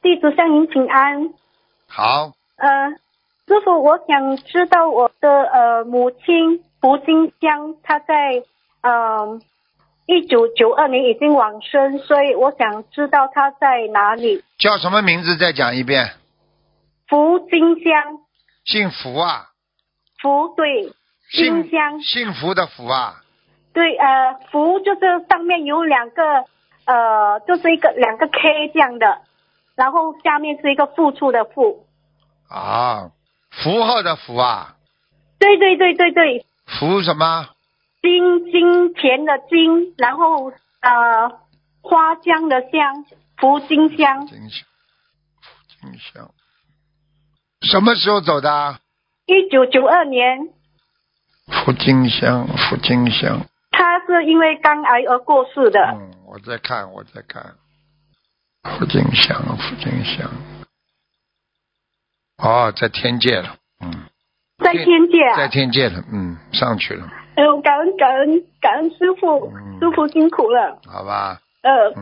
弟子向您请安。 好， 师傅，我想知道我的母亲胡金香，她在1992年已经往生，所以我想知道她在哪里。 叫什么名字？再讲一遍。 胡金香。 姓福啊？ 福，对。金香。 幸福的福啊？ 对，福就是上面有两个就是两个 K 这样的，然后下面是一个付出的付。 啊，符号的符啊？ 对对对对对。 福什么？ 金钱的金，然后花香的香，福金香。 金香。什么时候走的 ？1992年。 福金香。 他是因为肝癌而过世的。 我在看。福金香。哦，在天界了。 在天界啊？ 在天界了。上去了。 感恩师父，师父辛苦了。 好吧。